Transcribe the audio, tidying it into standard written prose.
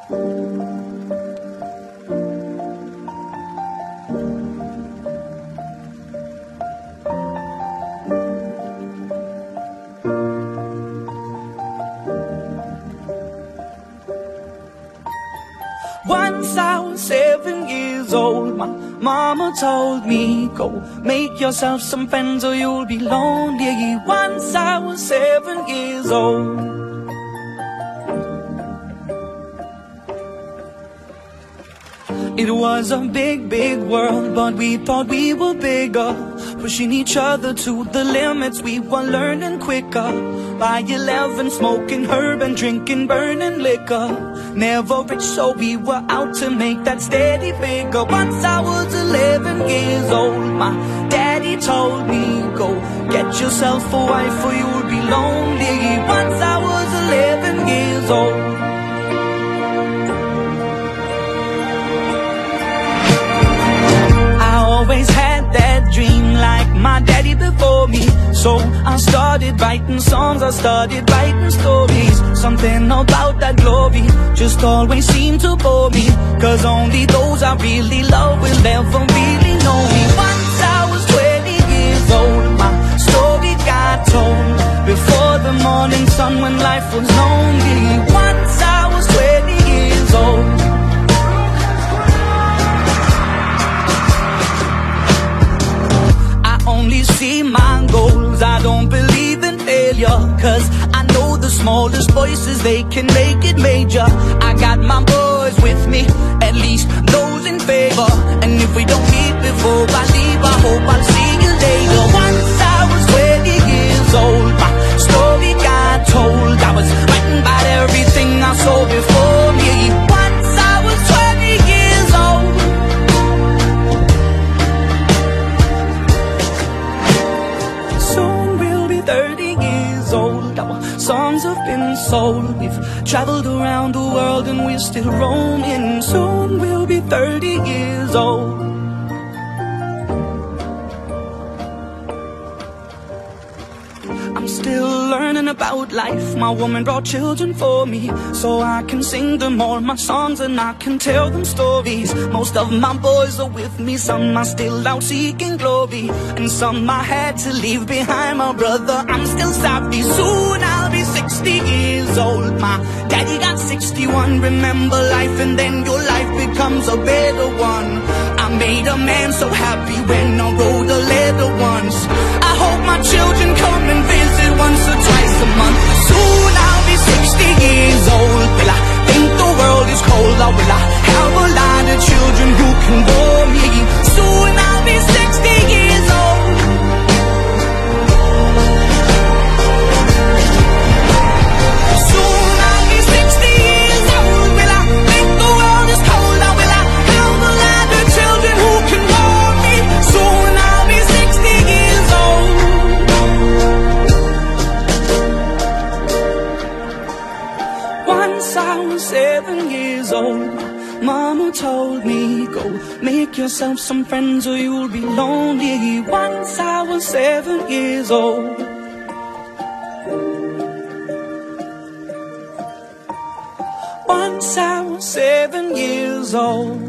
Once I was 7 years old, my mama told me, go make yourself some friends or you'll be lonely. Once I was 7 years old. It was a big, big world, but we thought we were bigger, pushing each other to the limits. We were learning quicker. By 11, smoking herb and drinking burning liquor. Never rich, so we were out to make that steady figure. Once I was 11 years old, my daddy told me, go get yourself a wife or you'll be lonely. Once I was 11 years old. Always had that dream like my daddy before me. So I started writing songs, I started writing stories. Something about that glory just always seemed to bore me, cause only those I really love will ever really know me. Once I was 20 years old, my story got told before the morning sun when life was lonely. Once I was 20 years old. Only see my goals, I don't believe in failure, cause I know the smallest voices, they can make it major. I got my boys with me, at least those in favor. And if we don't meet before I leave, I hope I'll see you later. Once I was 20 years old, my story got told. I was writing about everything I saw before me. Once I was 20 years old. Soon we'll be 30 years old. Our songs have been sold. We've traveled around the world and we're still roaming. Soon we'll be 30 years old. I'm still learning about life. My woman brought children for me, so I can sing them all my songs and I can tell them stories. Most of my boys are with me, some are still out seeking glory, and some I had to leave behind. My brother, I'm still sorry. Soon I'll be 60 years old. My daddy got 61. Remember life and then your life becomes a better one. I made a man so happy when I wrote a letter once. I hope my children come and visit once or twice a month. Soon I'll be 60 years old. Will I think the world is cold, or will I have a lot of children who can bore me? Soon I'll be 60 years old. Soon I'll be 60 years old. Will I think the world is cold, or will I have a lot of children who can bore me? Soon I'll be 60 years old. Once I was 7 years old, mama told me, go make yourself some friends or you'll be lonely. Once I was 7 years old. Once I was 7 years old.